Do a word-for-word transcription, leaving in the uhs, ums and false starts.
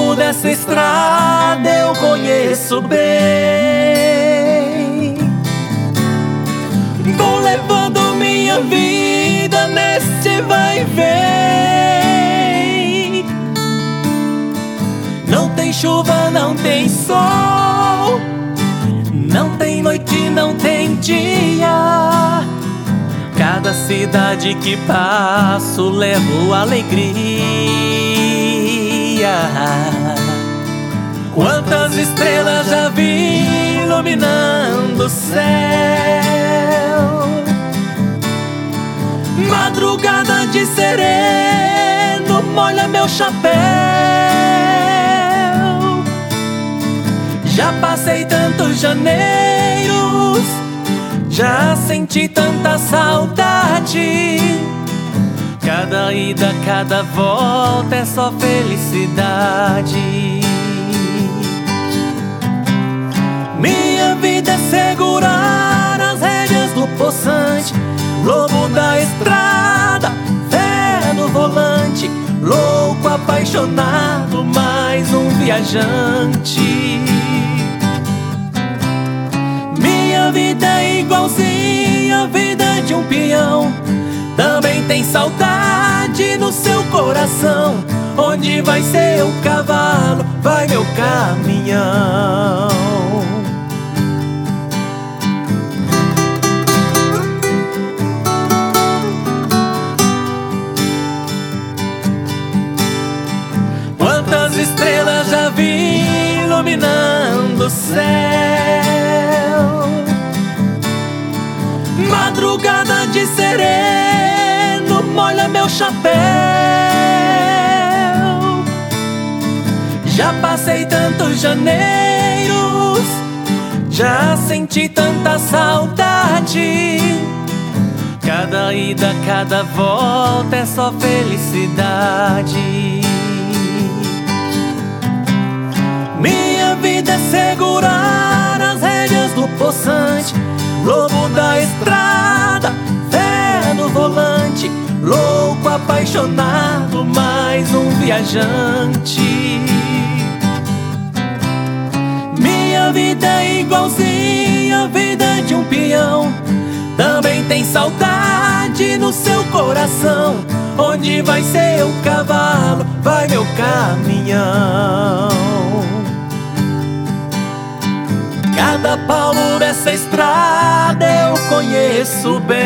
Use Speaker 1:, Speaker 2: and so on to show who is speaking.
Speaker 1: lobo dessa estrada eu conheço bem. Vou levando minha vida nesse vai e vem. Não tem chuva, não tem sol, não tem noite, não tem dia. Cada cidade que passo levo alegria. Quantas estrelas já vi iluminando o céu. Madrugada de sereno molha meu chapéu. Já passei tantos janeiros, já senti tanta saudade. Cada ida, cada volta é só felicidade. Minha vida é segurar as rédeas do poçante, lobo da estrada, fé no volante, louco, apaixonado, mais um viajante. Minha vida é igualzinha a vida de um peão, também tem saudade no seu coração. Onde vai seu cavalo, vai meu caminhão. Quantas estrelas já vi iluminando o céu. Madrugada de sereno molha meu chapéu. Já passei tantos janeiros, já senti tanta saudade. Cada ida, cada volta é só felicidade. Minha vida é segurar as rédeas do poçante, lobo da estrada, fé no volante, louco, apaixonado, mais um viajante. Minha vida é igualzinha a vida de um peão, também tem saudade no seu coração. Onde vai seu cavalo, vai meu caminhão. Cada palmo dessa estrada eu conheço bem.